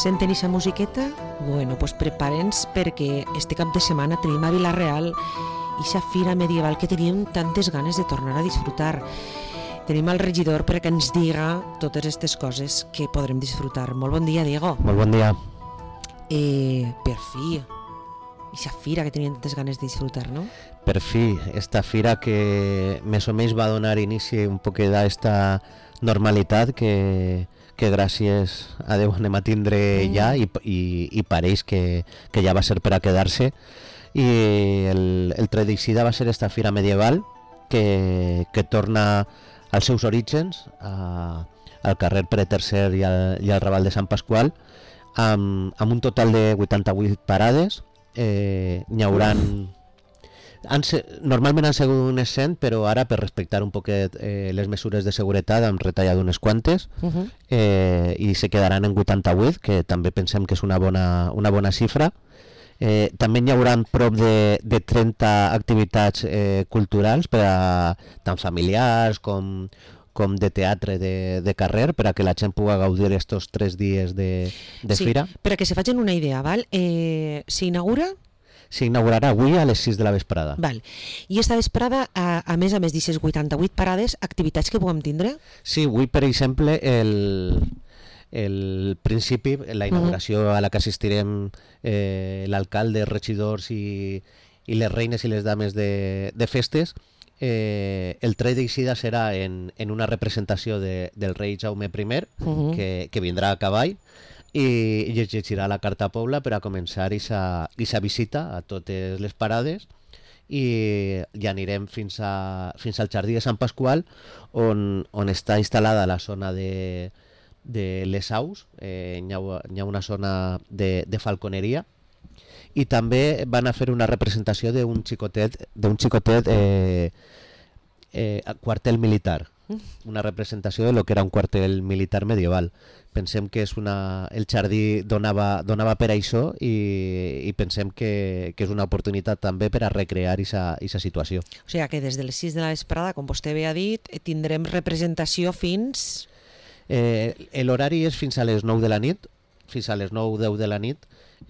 Senten aquesta musiqueta? Bueno, pues preparem-nos perquè este cap de setmana tenim a Vila-real aquesta fira medieval que teníem tantes ganes de tornar a disfrutar. Tenim el regidor perquè ens diga totes aquestes coses que podrem disfrutar. Molt bon dia, Diego. Molt bon dia. Per fi, aquesta fira que teníem tantes ganes de disfrutar, no? Per fi, esta fira que més o menys va donar inici un poc a esta normalitat que gràcies a Déu anem a tindre ja i pareix que ja va ser per a quedar-se. I el tret d'eixida va ser esta fira medieval que torna als seus orígens al carrer Pere III i al Raval de Sant Pasqual amb un total de 88 parades. N'hi hauran normalment han sigut unes 100, però ara per respectar un poquet les mesures de seguretat han retallat unes quantes i se quedaran en 88, que també pensem que és una bona xifra. També n'hi haurà prop de 30 activitats culturals per a tant familiars com de teatre de carrer, per a que la gent pugui gaudir estos 3 dies de fira. Per a que se facin una idea, val? S'inaugura? S'inaugurarà avui a les 6 de la vesprada. Val. I esta vesprada, a més d'aquestes 88 parades, activitats que puguem tindre? Sí, avui, per exemple, el principi, la inauguració a la que assistirem l'alcalde, regidors i les reines i les dames de festes, el tret d'eixida serà en una representació del rei Jaume I, que vindrà a cavall, i llegirà la Carta Pobla per a començar aquesta visita a totes les parades i ja anirem fins al Jardí de Sant Pasqual on està instal·lada la zona de les aus. Hi ha una zona de falconeria i també van a fer una representació d'un xicotet quartel militar, una representació de lo que era un quartel militar medieval. Pensem que el jardí donava per a això i pensem que és una oportunitat també per a recrear aquesta situació. O sigui que des de les 6 de la vesprada, com vostè bé ha dit, tindrem representació fins... L'horari és fins a les 9 de la nit, fins a les 9-10 de la nit,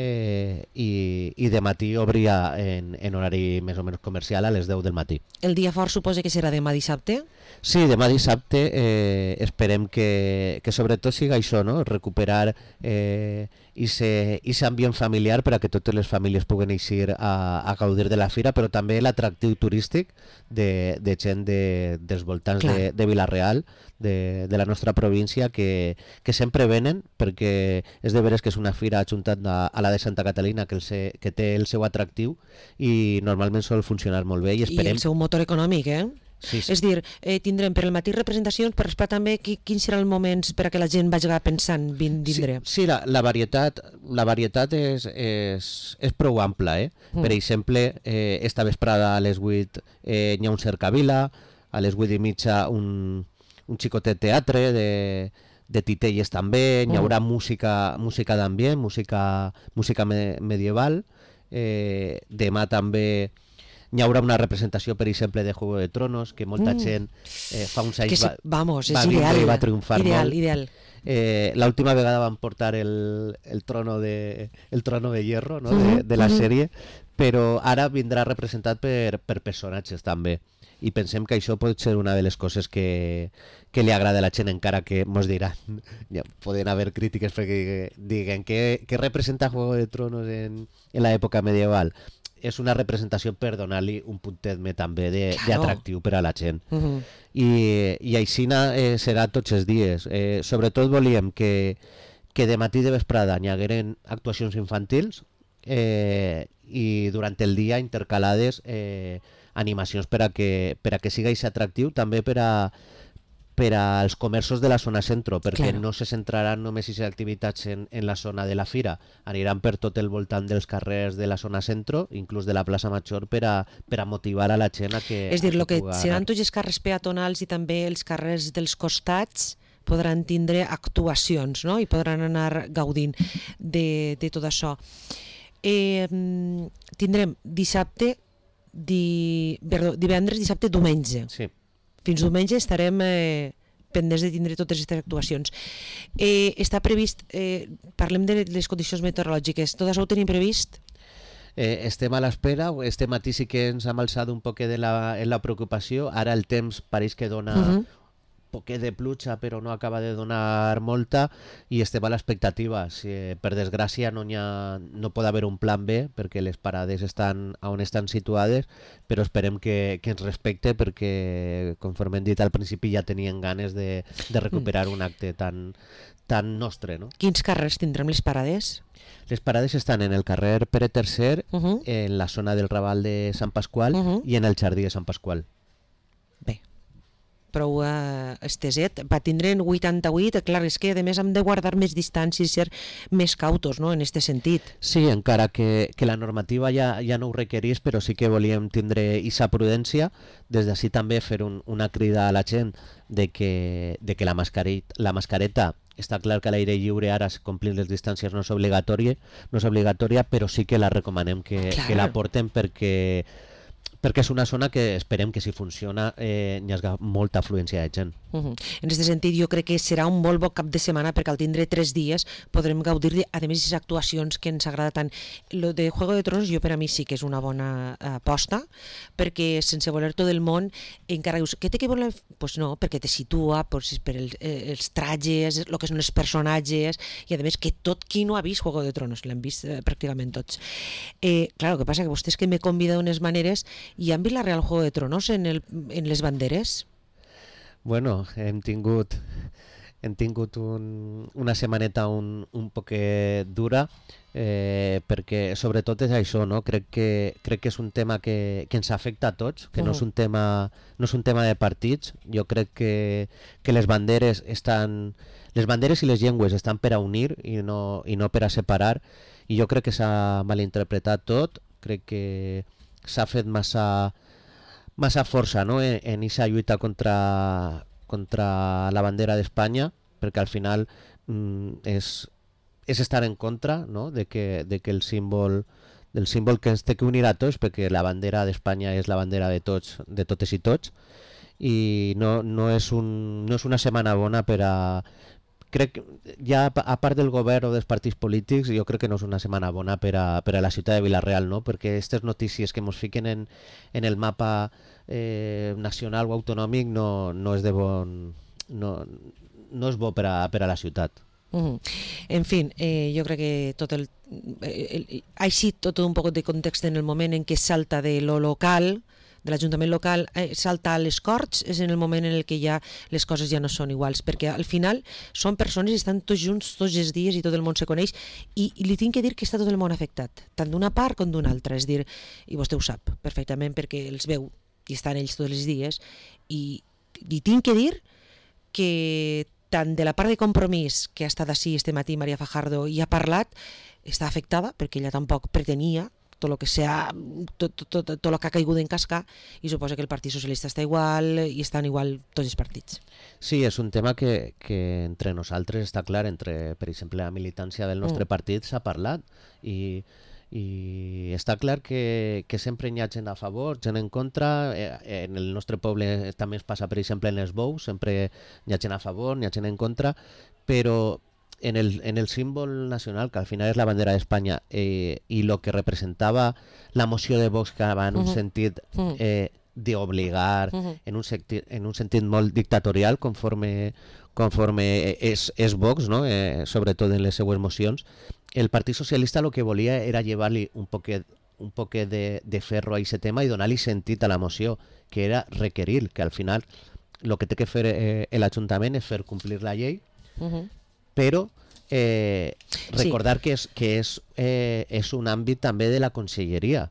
i de matí obria en horari més o menys comercial a les 10 del matí. El dia fort suposa que serà demà dissabte? Sí, demà dissabte esperem que sobretot siga això, no? Recuperar aquest ambient familiar per a que totes les famílies puguen eixir a gaudir de la fira, però també l'atractiu turístic de gent dels voltants de Vila-real, de la nostra província, que sempre venen, perquè és de veres que és una fira ajuntat a la de Santa Catalina que té el seu atractiu i normalment sol funcionar molt bé. I el seu motor econòmic, Sí. És dir, tindrem per el matí representacions, però després també quins seran els moments per a que la gent vagi pensant vindre? Sí, la varietat és prou ampla. Per exemple, esta vesprada a les 8 hi ha un cercavila, a les 8:30 un xicotet teatre de titelles també, hi haurà música d'ambient, música medieval. Demà també hi haurà una representació, per exemple, de Juego de Tronos, que molta gent fa uns anys va triomfar molt. Ideal. L'última vegada van portar el trono de hierro, no? de la sèrie, però ara vindrà representat per personatges també. I pensem que això pot ser una de les coses que li agrada a la gent, encara que mos diran, poden haver crítiques perquè diguen que representa Juego de Tronos en l'època medieval. És una representació per donar-li un puntet també d'atractiu per a la gent. I així serà tots els dies. Sobretot volíem que de matí i de vesprada hi hagueren actuacions infantils i durant el dia intercalades animacions per a que sigui atractiu també per als comerços de la zona centro, perquè no se centraran només en activitats en la zona de la fira, aniran per tot el voltant dels carrers de la zona centro, inclús de la plaça Major, per a motivar a la gent a que... És dir, el que seran tots els carrers peatonals i també els carrers dels costats podran tindre actuacions, no? I podran anar gaudint de tot això. Tindrem divendres, dissabte, diumenge. Sí. Fins diumenge estarem pendents de tindre totes aquestes actuacions. Està previst, parlem de les condicions meteorològiques, tot això ho tenim previst? Estem a l'espera, este matí sí que ens hem alçat un poquet en la preocupació, ara el temps pareix que dona poquet de pluja però no acaba de donar molta i estem a l'expectativa. Per desgràcia no pot haver un plan B perquè les parades estan on estan situades, però esperem que ens respecte perquè, conforme hem dit al principi, ja tenien ganes de recuperar un acte tan nostre, no? Quins carrers tindrem les parades? Les parades estan en el carrer Pere III, en la zona del Raval de Sant Pasqual i en el Jardí de Sant Pasqual. Bé, prou esteset. Va tindre en 88, clar, és que a més hem de guardar més distàncies i ser més cautos, no?, en aquest sentit. Sí, encara que la normativa ja no ho requerís, però sí que volíem tindre aquesta prudència. Des d'ací també fer una crida a la gent de que la mascareta, està clar que a l'aire lliure ara complir les distàncies no és obligatòria, però sí que la recomanem que la porten perquè és una zona que esperem que si funciona hi hagi molta afluència de gent. En aquest sentit jo crec que serà un molt bon cap de setmana perquè al tindre 3 dies podrem gaudir de, a més, aquestes actuacions que ens agrada tant. Lo de Juego de Tronos jo per a mi sí que és una bona aposta, perquè sense voler tot el món encara dius, què té que voler? Pues no, perquè te situa per els trajes, el que són els personatges, i a més que tot qui no ha vist Juego de Tronos l'han vist pràcticament tots. Clar, el que passa que vostès que me convida d'unes maneres i han vist la Real Juego de Tronos en les banderes? Bueno, hem tingut una setmaneta un poquet dura, perquè sobretot és això, no? Crec que és un tema que ens afecta a tots, que no és un tema de partits. Jo crec que les banderes i les llengües estan per a unir i no per a separar, i jo crec que s'ha malinterpretat tot. Crec que s'ha fet massa força, no?, en aquesta lluita contra la bandera d'Espanya, perquè al final és estar en contra, no?, de que el símbol que ens té que unir a tots, perquè la bandera d'Espanya és la bandera de totes i tots, i no és una setmana bona per a... Crec que ja a part del govern o dels partits polítics, jo crec que no és una setmana bona per a la ciutat de Vila-real, no? Perquè aquestes notícies que ens fiquen en el mapa nacional o autonòmic no és bo per a la ciutat. En fi, jo crec que així tot un poc de context en el moment en què salta de lo local, de l'Ajuntament local, salta a les Corts, és en el moment en què ja les coses ja no són iguals, perquè al final són persones i estan tots junts tots els dies i tot el món se coneix, i li tinc que dir que està tot el món afectat, tant d'una part com d'una altra, és dir, i vostè ho sap perfectament perquè els veu i estan ells tots els dies, i li tinc que dir que tant de la part de Compromís, que ha estat així este matí Maria Fajardo i ha parlat, està afectada perquè ella tampoc pretenia tot el que ha caigut en cascar, i suposa que el Partit Socialista està igual i estan igual tots els partits. Sí, és un tema que entre nosaltres està clar, per exemple, la militància del nostre partit s'ha parlat, i està clar que sempre hi ha gent a favor, gent en contra. En el nostre poble també es passa, per exemple, en els bous, sempre hi ha gent a favor, hi ha gent en contra, però en el símbol nacional, que al final és la bandera d'Espanya, i el que representava la moció de Vox, que va en un sentit d'obligar, en un sentit molt dictatorial, conforme és Vox, no? Sobretot en les seues mocions, el Partit Socialista el que volia era llevar-li un poquet de ferro a aquest tema i donar-li sentit a la moció, que era requerir, que al final el que té que fer l'Ajuntament és fer complir la llei, però recordar que és un àmbit també de la conselleria,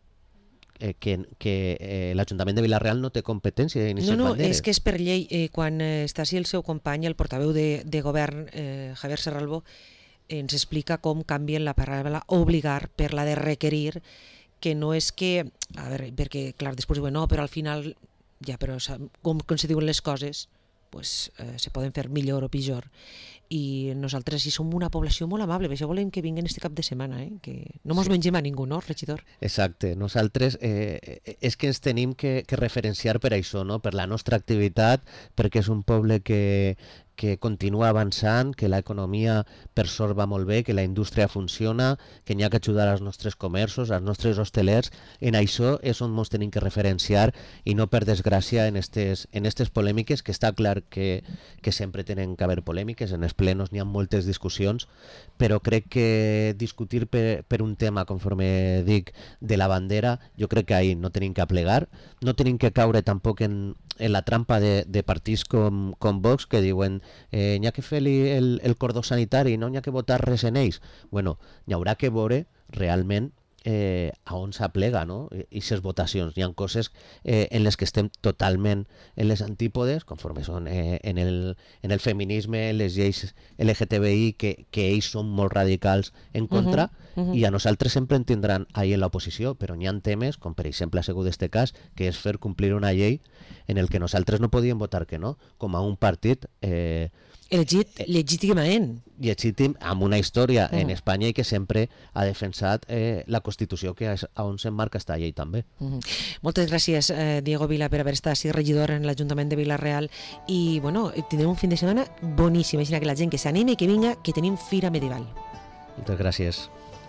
que l'Ajuntament de Vila-real no té competència d'iniciar banderes. És que és per llei. Quan està així el seu company, el portaveu de govern, Javier Serralbo, ens explica com canvien la paraula obligar per la de requerir, que no és que... A veure, perquè, clar, després diuen, no, però al final... Ja, però com se diuen les coses... pues, se poden fer millor o pitjor. I nosaltres sí som una població molt amable, per això volem que vinguen este cap de setmana, que no mos mengem a ningú, no, regidor? Exacte, nosaltres és que ens tenim que referenciar per això, no? Per la nostra activitat, perquè és un poble que continua avançant, que l'economia per sort va molt bé, que la indústria funciona, que n'hi ha que ajudar als nostres comerços, als nostres hostelers. En això és on ens tenim que referenciar i no, per desgràcia, en estes polèmiques, que està clar que sempre tenen que haver polèmiques, en els plenos n'hi ha moltes discussions, però crec que discutir per un tema, conforme dic, de la bandera, jo crec que ahir no tenim que aplegar, no tenim que caure tampoc en la trampa de partits com Vox, que diuen n'hi ha que fer el cordó sanitari, no n'hi ha que votar res en ells. Bueno, n'hi haurà que veure realment a on s'aplega, no? I ses votacions. Hi ha coses en les que estem totalment en les antípodes, conforme són en el feminisme, les lleis LGTBI, que ells són molt radicals en contra, i a nosaltres sempre en tindran ahir en l'oposició, però n'hi ha temes, com per exemple ha sigut este cas, que és fer complir una llei en el que nosaltres no podíem votar que no, com a un partit elegit legítimament, amb una història en Espanya i que sempre ha defensat la Constitució, que és on s'emmarca esta llei també. Moltes gràcies, Diego Vila, per haver estat regidor en l'Ajuntament de Vila-real, i bueno, tindrem un fin de setmana boníssim, així que la gent que s'anime i que vinga, que tenim Fira Medieval. Moltes gràcies.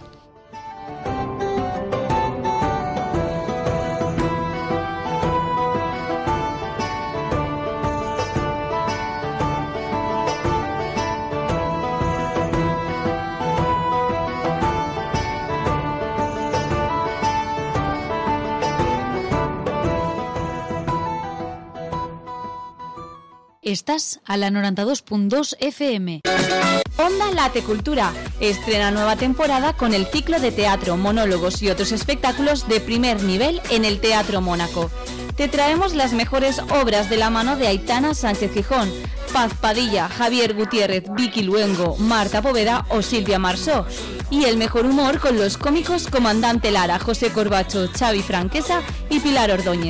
Estás a la 92.2 FM. Onda Late Cultura estrena nueva temporada con el ciclo de teatro, monólogos y otros espectáculos de primer nivel en el Teatro Mónaco. Te traemos las mejores obras de la mano de Aitana Sánchez Gijón, Paz Padilla, Javier Gutiérrez, Vicky Luengo, Marta Poveda o Silvia Marsó. Y el mejor humor con los cómicos Comandante Lara, José Corbacho, Xavi Franquesa y Pilar Ordóñez.